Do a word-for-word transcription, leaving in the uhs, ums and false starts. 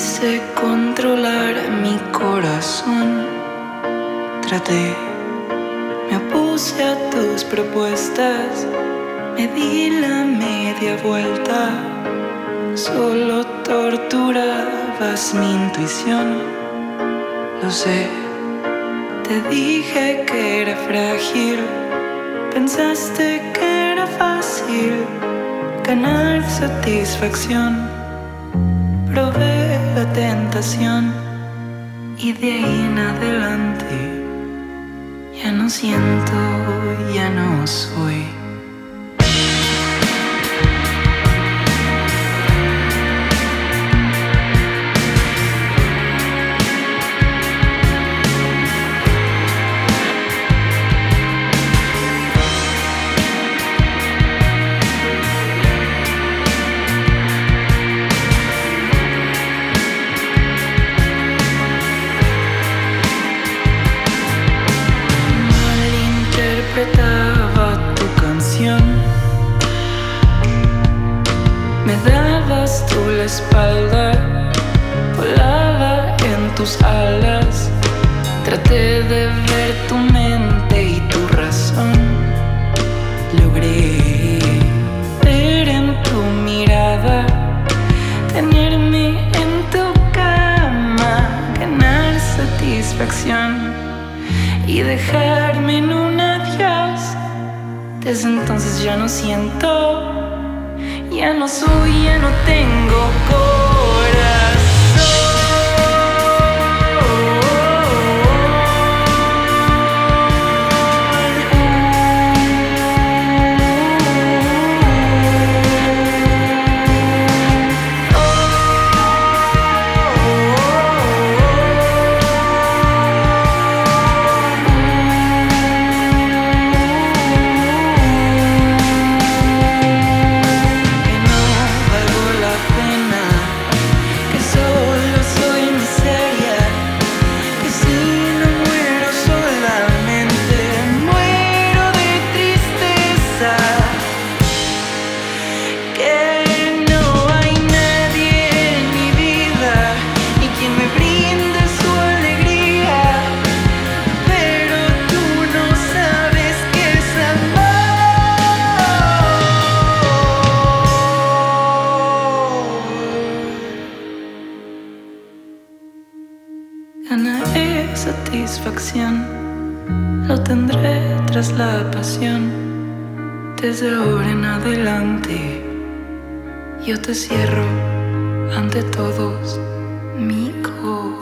quise controlar mi corazón. Traté, me opuse a tus propuestas, me di la media vuelta. Solo torturabas mi intuición. Lo sé, te dije que era frágil. Pensaste que era fácil ganar satisfacción. Probé la tentación y de ahí en adelante ya no siento, ya no soy. Interpretaba tu canción, me dabas tú la espalda, volaba en tus alas. Traté de ver tu mente y tu razón. Logré ver en tu mirada, tenerme en tu cama, ganar satisfacción y dejarme en un adiós. Desde entonces ya no siento, ya no soy, ya no tengo corazón. Ganaré satisfacción, lo tendré tras la pasión. Desde ahora en adelante, yo te cierro ante todos mi corazón.